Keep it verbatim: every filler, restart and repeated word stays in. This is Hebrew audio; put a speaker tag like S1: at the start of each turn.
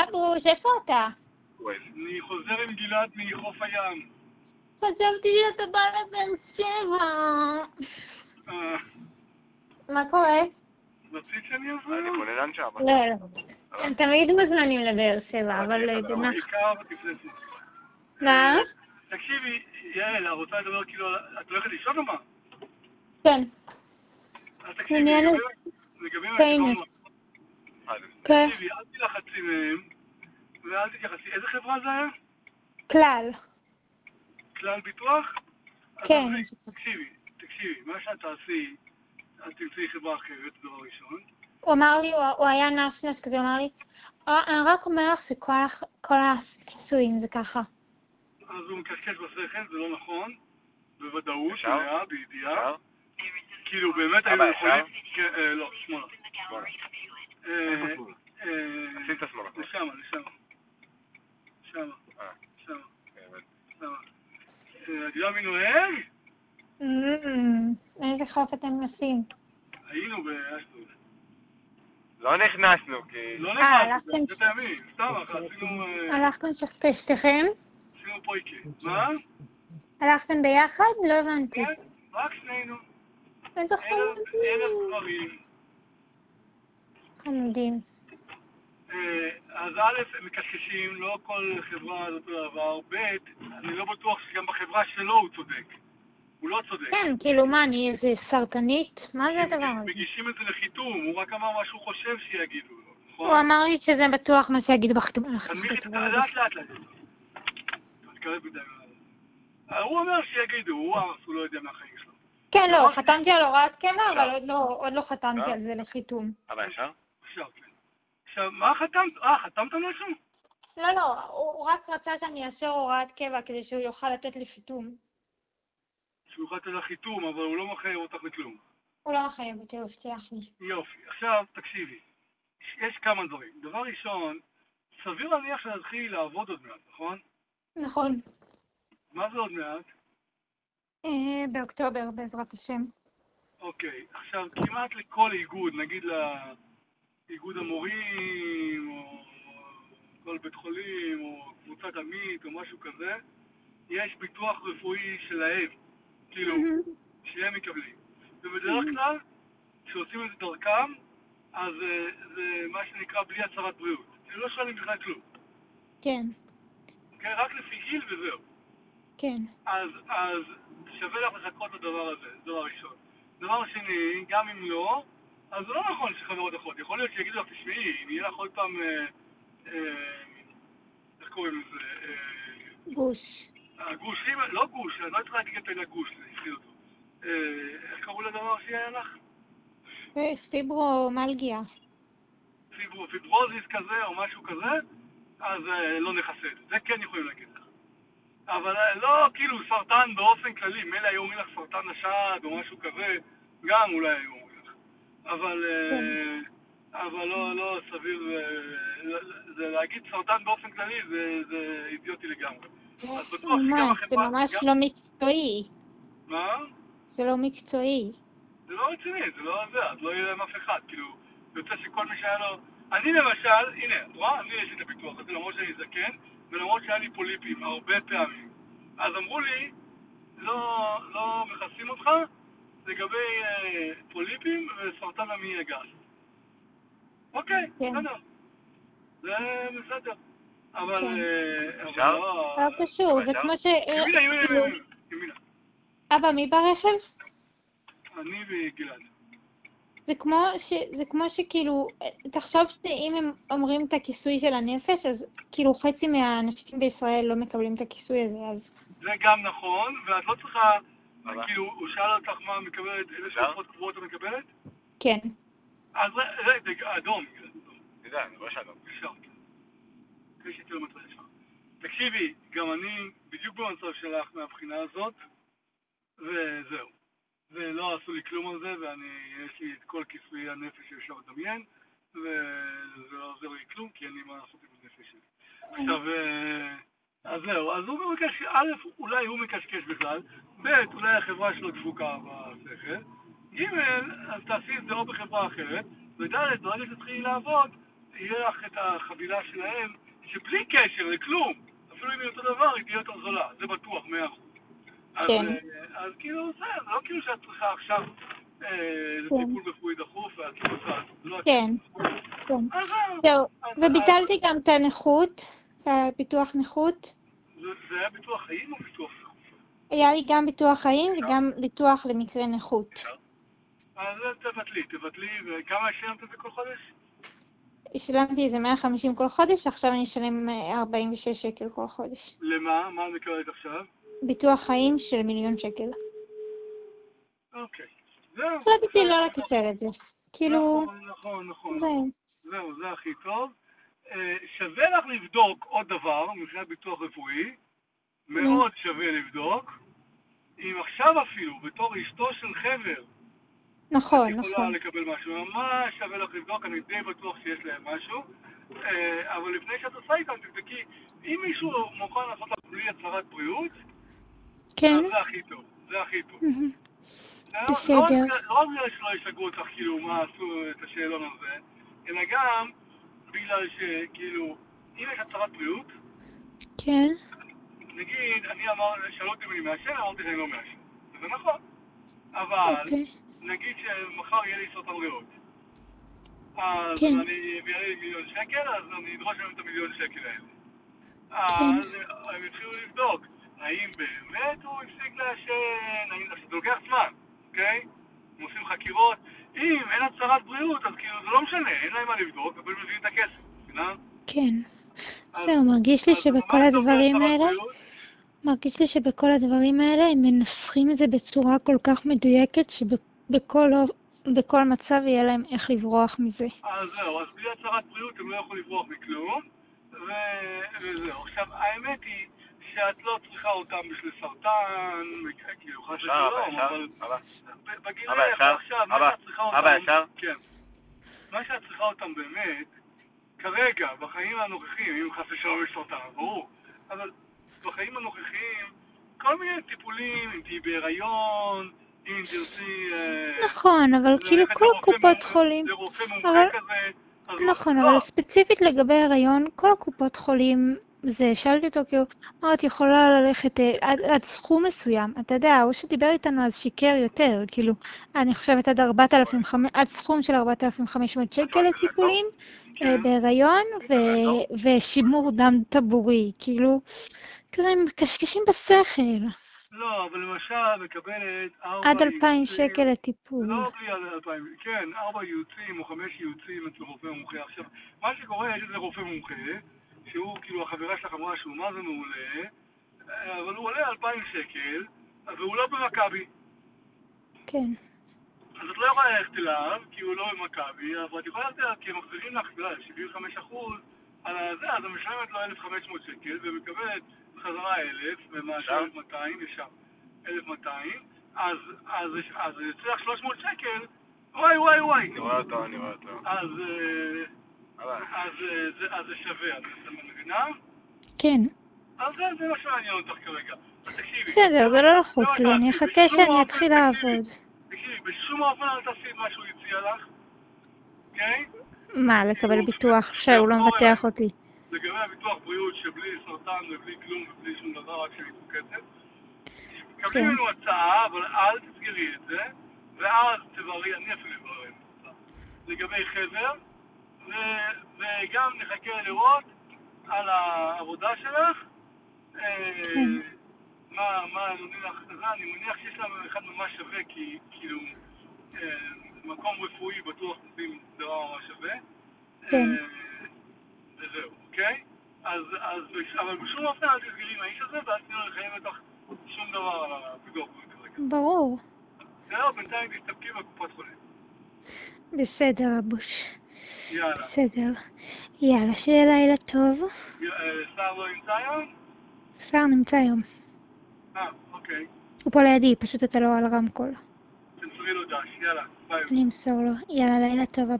S1: בוש, איפה אתה?
S2: אני חוזר עם גלעד מחוף הים.
S1: חשבתי שאתה בא לבאר שבע. מה קורה?
S2: רצית שאני אבוא?
S3: אני כוללן שם.
S1: לא, לא. הם תמיד מוזמנים לבאר שבע, אבל במה...
S2: בעיקר תפלסי.
S1: מה?
S2: תקשיבי, יעל, את רוצה לדבר כאילו, את הולכת לישון או מה?
S1: כן.
S2: אז תקשיבי, לגבי מה שדיברנו. תקשיבי, אל תלחצי מהם, ואל תתייחסי. איזה חברה זה היה?
S1: כלל.
S2: כלל ביטוח?
S1: כן.
S2: תקשיבי, תקשיבי, מה שאת תעשי, את תמצאי חברה אחרת, דבר ראשון.
S1: הוא אמר לי, הוא היה נשנש כזה, הוא אמר לי, אני רק אומר לך שכל הכיסויים זה ככה.
S2: אז הוא מקשקש בשכל, זה לא נכון, בוודאות, זה היה, בידיעה. כאילו, באמת היו יכולים... לא, שמאלה.
S3: נשים את השמאלה.
S2: לשמה, לשמה. שמה, שמה. שמה. את יודע מי נוהג?
S1: איזה חוף אתם נוסעים?
S2: היינו באשדוד.
S3: לא נכנסנו, כי...
S2: לא נכנסנו, זה תאמין, סתם, עשינו...
S1: הלכתם שתיכם?
S2: עשינו פויקה. מה?
S1: הלכתם ביחד? לא הבנתי.
S2: כן, רק שנינו.
S1: איזה חמודים.
S2: אלף דברים.
S1: חמודים.
S2: אז א', הם מקשקשים, לא כל חברה זאת אותו דבר. ב', אני לא בטוח שגם בחברה שלו הוא צודק. הוא לא צודק.
S1: כן, כאילו מה, אני איזה סרטנית? מה זה הדבר הזה?
S2: מגישים את זה לחיתום, הוא רק אמר מה שהוא חושב שיגידו לו, נכון?
S1: הוא אמר לי שזה בטוח מה שיגידו בחיתום.
S2: לאט לאט לאט. תתקרב מדי. הוא אומר שיגידו, הוא ארס, הוא לא יודע מהחיים שלו.
S1: כן, לא, חתמתי על הוראת קבע, אבל עוד לא חתמתי על זה לחיתום.
S3: אבל אפשר?
S2: עכשיו, כן. עכשיו, מה חתמת? אה, חתמת משהו?
S1: לא, לא, הוא רק רצה שאני אאשר הוראת קבע כדי שהוא יוכל לתת לי חיתום.
S2: שהוא יוכל לתת לך חיתום, אבל הוא לא מחייב אותך לכלום.
S1: הוא לא מחייב אותי, הוא הבטיח לי.
S2: יופי. עכשיו, תקשיבי. יש כמה דברים. דבר ראשון, סביר להניח שנתחיל לעבוד עוד מעט, נכון?
S1: נכון.
S2: מה זה עוד מעט?
S1: באוקטובר, בעזרת השם.
S2: אוקיי. עכשיו, כמעט לכל איגוד, נגיד לאיגוד המורים, או כל בית חולים, או קבוצת עמית, או משהו כזה, יש ביטוח רפואי שלהם. כאילו, שהם מקבלים. ובדרך כלל, כשעושים את זה דרכם, אז זה מה שנקרא בלי הצהרת בריאות. זה לא שואלים בכלל כלום.
S1: כן.
S2: אוקיי? רק לפי גיל וזהו.
S1: כן.
S2: אז, אז שווה לך לחכות לדבר הזה, דבר ראשון. דבר שני, גם אם לא, אז זה לא נכון שחברות אחות. יכול להיות שיגידו לך, תשמעי, אם יהיה לך עוד פעם, אה, אה, איך קוראים לזה? אה,
S1: גוש.
S2: הגוש, לא גוש, אני לא צריך להגיד את המילה גוש, זה התחיל אותו. אה, איך קראו לדבר שיהיה לך?
S1: פיברומלגיה.
S2: פיברו, פיברוזיס כזה או משהו כזה, אז אה, לא נחסד. זה כן יכולים להגיד לך. אבל אה, לא כאילו סרטן באופן כללי, מילא היו אומרים לך סרטן השד או משהו כזה, גם אולי היו אומרים לך. אבל, אה, אבל לא, לא סביר, אה, זה להגיד סרטן באופן כללי זה, זה אידיוטי לגמרי. אז בטוח שגם החברה...
S1: זה ממש לא מקצועי.
S2: מה?
S1: זה לא מקצועי.
S2: זה לא רציני, זה לא זה, אז לא יהיה להם אף אחד, כאילו, יוצא שכל מי שהיה לו... אני למשל, הנה, את רואה? אני יש לי את הביטוח הזה, למרות שאני זקן, ולמרות שהיה לי פוליפים הרבה פעמים. אז אמרו לי, לא, לא מכסים אותך לגבי אה, פוליפים וסרטן המעי הגס. אוקיי,
S1: כן.
S2: בסדר. זה בסדר. אבל...
S1: כן.
S2: אה, אבל
S3: אפשר?
S2: לא...
S1: לא קשור, זה כמו ש...
S2: ימינה, ימינה, ימינה, ימינה.
S1: אבא, מי ברכב?
S2: אני וגלעד.
S1: זה כמו ש... זה כמו שכאילו, תחשוב שאם הם אומרים את הכיסוי של הנפש, אז כאילו חצי מהאנשים בישראל לא מקבלים את הכיסוי הזה, אז...
S2: זה גם נכון, ואת לא צריכה... כאילו, הוא שאל אותך מה מקבלת, איזה שפות קבועות את מקבלת?
S1: כן.
S2: אז רגע, אדום.
S3: תדע, אני רואה שאדום.
S2: ישר. כדי שתהיה לו מצב ישר. תקשיבי, גם אני בדיוק במצב שלך מהבחינה הזאת, וזהו. ולא עשו לי כלום על זה, ואני, יש לי את כל כיסויי הנפש שאפשר לדמיין, וזה לא עוזר לי כלום, כי אין לי מה לעשות עם הנפש שלי. עכשיו, אז זהו, אז הוא מקשקש, א', אולי הוא מקשקש בכלל, ב', אולי החברה שלו דפוקה בשכל, ג', אז תעשי את זה או בחברה אחרת, וד', ברגע שתתחילי לעבוד, יהיה לך את החבילה שלהם, שבלי קשר לכלום, אפילו אם היא אותו דבר, היא תהיה יותר זולה, זה בטוח, מאה אחוז.
S1: כן.
S2: אז, אז כאילו זה, זה לא כאילו שאת צריכה עכשיו איזה טיפול רפואי דחוף ואת לא עושה, זה לא
S1: כן, כן.
S2: אז
S1: זהו,
S2: אז-
S1: וביטלתי גם את הנכות, ביטוח נכות.
S2: זה זה היה ביטוח חיים או ביטוח נכות?
S1: היה לי גם ביטוח חיים וגם ביטוח למקרה נכות.
S2: אז תבטלי, תבטלי, וכמה השלמת את זה כל חודש?
S1: השלמתי איזה מאה וחמישים כל חודש, עכשיו אני אשלם ארבעים ושש שקל כל חודש.
S2: למה? מה את מקבלת עכשיו?
S1: ביטוח חיים של מיליון שקל.
S2: אוקיי. זהו.
S1: החלטתי לא לקצר את זה. כאילו,
S2: נכון, נכון, נכון.
S1: זהו.
S2: זהו, זה הכי טוב. אה, שווה לך לבדוק עוד דבר, מבחינת ביטוח רפואי, מאוד שווה לבדוק, אם עכשיו אפילו, בתור אשתו של חבר,
S1: נכון,
S2: את יכולה
S1: נכון.
S2: לקבל משהו, ממש שווה לך לבדוק, אני די בטוח שיש להם משהו, אה, אבל לפני שאת עושה איתם, תבדקי, אם מישהו מוכן לעשות לך בלי הצהרת בריאות,
S1: כן.
S2: אז זה הכי טוב, זה הכי טוב.
S1: מהמם.
S2: לא
S1: בסדר.
S2: רק לא רק בגלל שלא ישגעו אותך, כאילו, מה עשו את השאלון הזה, אלא גם בגלל שכאילו, אם יש הצהרת בריאות,
S1: כן.
S2: נגיד, אני אמר, שאלו אותי אם אני מעשן, אמרתי שאני לא מעשן. זה נכון. אבל,
S1: אוקיי.
S2: נגיד שמחר יהיה לי סרטן ריאות. אז
S1: כן.
S2: אני יהיה לי מיליון שקל, אז אני אדרוש להם את המיליון שקל האלה. אז הם התחילו לבדוק, האם באמת הוא הפסיק לעשן, האם זה לוקח זמן, אוקיי? הם עושים חקירות. אם אין הצהרת בריאות, אז כאילו זה לא משנה, אין להם מה לבדוק, אבל הם מביאים את הכסף, מבינה?
S1: כן. זהו, מרגיש לי שבכל הדברים האלה, מרגיש לי שבכל הדברים האלה הם מנסחים את זה בצורה כל כך מדויקת שבכל בכל מצב יהיה להם איך לברוח מזה.
S2: אז זהו, אז בלי הצהרת בריאות הם לא יכולים לברוח מכלום, ו- וזהו. עכשיו, האמת היא שאת לא צריכה אותם בשביל סרטן, כאילו חס ושלום, אבל בגילך עכשיו, מה שאת צריכה אותם,
S3: אבא ישר?
S2: כן, מה שאת צריכה אותם באמת, כרגע, בחיים הנוכחיים, אם חס ושלום יש סרטן, ברור, אבל בחיים הנוכחיים, כל מיני טיפולים, אם תהיי בהיריון, אם תרצי...
S1: נכון, אבל כאילו כל הקופות חולים...
S2: לרופא מומחה כזה...
S1: נכון, אבל ספציפית לגבי הריון, כל הקופות חולים, זה, שאלתי אותו כאילו, מה את יכולה ללכת עד, עד סכום מסוים, אתה יודע, הוא שדיבר איתנו אז שיקר יותר, כאילו, אני חושבת עד ארבעת אלפים, עד סכום של ארבעת אלפים וחמש מאות שקל לטיפולים, בהיריון, ו- ושימור דם טבורי, כאילו, כאילו הם מקשקשים בשכל.
S2: לא, אבל למשל מקבלת
S1: עד אלפיים שקל לטיפול.
S2: לא בלי עד אלפיים, כן, ארבע ייעוצים או חמש ייעוצים אצל רופא מומחה. עכשיו, מה שקורה, יש איזה רופא מומחה, שהוא כאילו החברה שלך אמרה שהוא מה זה מעולה, אבל הוא עולה אלפיים שקל, והוא לא במכבי.
S1: כן.
S2: אז את לא יכולה ללכת אליו, כי הוא לא במכבי, אבל את יכולה ללכת אליו, כי הם מחזירים לך, אתה יודע, שבעים וחמישה אחוז על זה, אז הם משלמת לו אלף וחמש מאות שקל, ומקבלת חזרה אלף, ומאשר אלף ומאתיים, ישר, אלף ומאתיים, אז, אז, אז זה יוצא לך שלוש מאות שקל, וואי וואי וואי.
S3: אני רואה אותו, אני רואה אותו.
S2: אז, אז, אז זה שווה, אתה מבינה?
S1: כן.
S2: אז זה מה שמעניין אותך כרגע. אז תקשיבי.
S1: בסדר, זה לא לחוץ לי, אני אחכה שאני אתחיל לעבוד.
S2: תקשיבי, בשום אופן אל תעשי מה שהוא הציע לך, אוקיי?
S1: מה, לקבל ביטוח שהוא לא מבטח אותי?
S2: לגבי הביטוח בריאות שבלי סרטן ובלי כלום ובלי שום דבר, רק שניתנו כסף. קבלי לנו הצעה, אבל אל תסגרי את זה, ואז תברי, אני אפילו אברר את זה. לגבי חבר, וגם נחכה לראות על העבודה שלך, מה, מה נותנים לך כזה, אני מניח שיש להם אחד ממש שווה, כי כאילו, מקום רפואי בטוח נותנים דבר ממש שווה.
S1: כן.
S2: וזהו, אוקיי? אז, אז, אבל בשום אופן אל תסגרי עם האיש הזה, ואז תנו לחיים אותך שום דבר על הביטוח כרגע.
S1: ברור.
S2: זהו, בינתיים תסתפקי בקופת חולים.
S1: בסדר, אבוש.
S2: יאללה.
S1: בסדר. יאללה, שיהיה לילה טוב.
S2: שר לא נמצא היום?
S1: שר נמצא היום.
S2: אה, אוקיי.
S1: הוא פה לידי, פשוט אתה לא על רמקול.
S2: תמסרי לו דש, יאללה, ביי.
S1: אני אמסור לו. יאללה, לילה טוב.